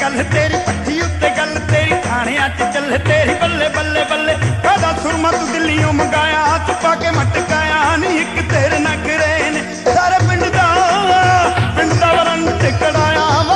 गल तेरी पट्टी उत्ते गल तेरी थाणियां च चल तेरी बल्ले बल्ले बल्ले कादा सुरमा तू दिल्लियों मंगाया हाथ पाके मटकाया नी एक तेरे